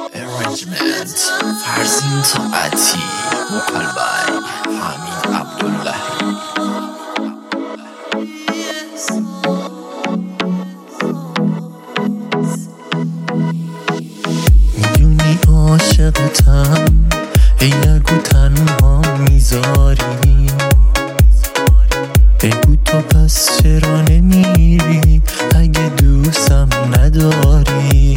Arrangement فرزین طاقتی وکال بای حمید عبداللهی. میدونی عاشقتم ای نگو تنها میذاری، بگو تو پس چرا نمیری اگه دوستم نداری.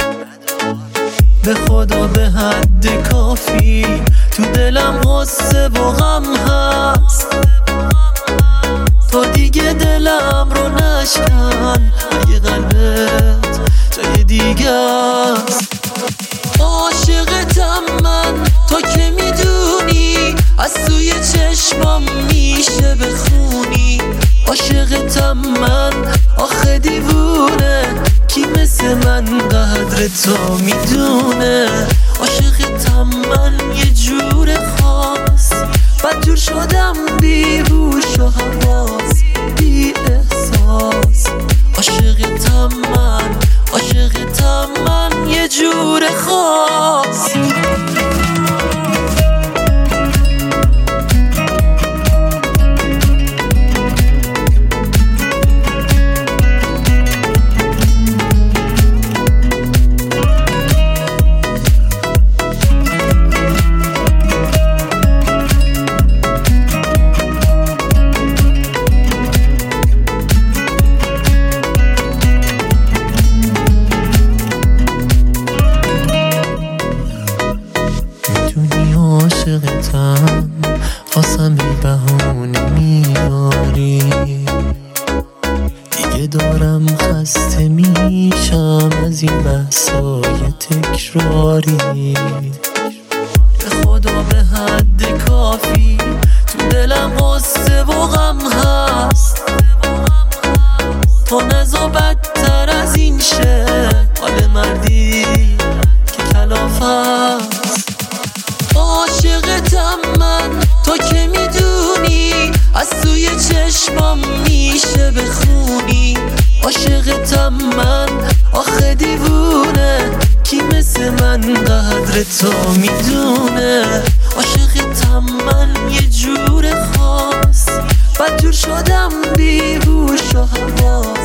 به خدا به حد کافی تو دلم غصه و غم هست، تو دیگه دلم رو نشکن اگه قلبت جای دیگه است. عاشقتم من تو که میدونی، از توی چشمام میشه بخونی. عاشقتم من آخه دیوونه، کی مثل من قدر تو میدونه. عاشقتم من یه جور خاص، بدجور شدم بیهوش و حواس بی احساس. عاشقتم من یه جور خاص. عاشقتم واسم بی بهونه میاری، دیگه دارم خسته میشم از این بحثای تکراری. به خدا به حد کافی تو دلم غصه و غم هست، تو نزا بدتر از این شه حال مردی که کلاف هست. عاشقتم من تو که میدونی، از توی چشمام میشه بخونی. عاشقتم من آخه دیوونه، کی مثل من قدر تو میدونه. عاشقتم من یه جور خاص، بدجور شدم بیهوش و حواس